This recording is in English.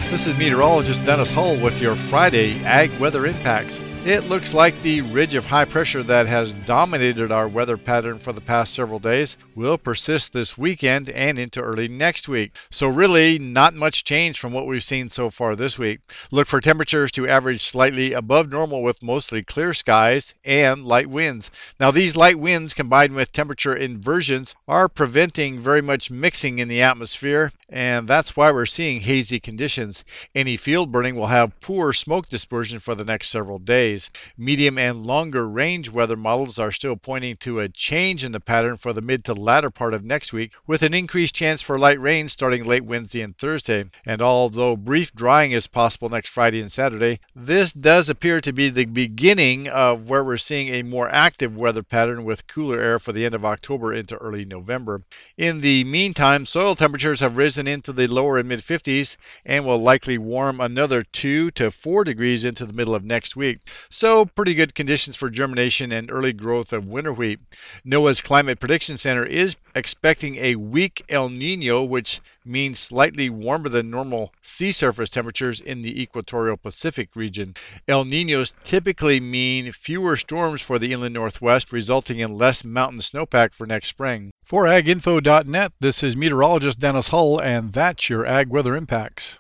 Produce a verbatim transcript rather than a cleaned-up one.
This is meteorologist Dennis Hull with your Friday Ag Weather Impacts. It looks like the ridge of high pressure that has dominated our weather pattern for the past several days will persist this weekend and into early next week. So really not much change from what we've seen so far this week. Look for temperatures to average slightly above normal with mostly clear skies and light winds. Now these light winds combined with temperature inversions are preventing very much mixing in the atmosphere, and that's why we're seeing hazy conditions. Any field burning will have poor smoke dispersion for the next several days. Medium and longer range weather models are still pointing to a change in the pattern for the mid to latter part of next week, with an increased chance for light rain starting late Wednesday and Thursday. And although brief drying is possible next Friday and Saturday, this does appear to be the beginning of where we're seeing a more active weather pattern with cooler air for the end of October into early November. In the meantime, soil temperatures have risen into the lower and mid fifties and will likely warm another two to four degrees into the middle of next week. So pretty good conditions for germination and early growth of winter wheat. NOAA's Climate Prediction Center is expecting a weak El Nino, which means slightly warmer than normal sea surface temperatures in the equatorial Pacific region. El Ninos typically mean fewer storms for the inland northwest, resulting in less mountain snowpack for next spring. For ag info dot net, this is meteorologist Dennis Hull, and that's your Ag Weather Impacts.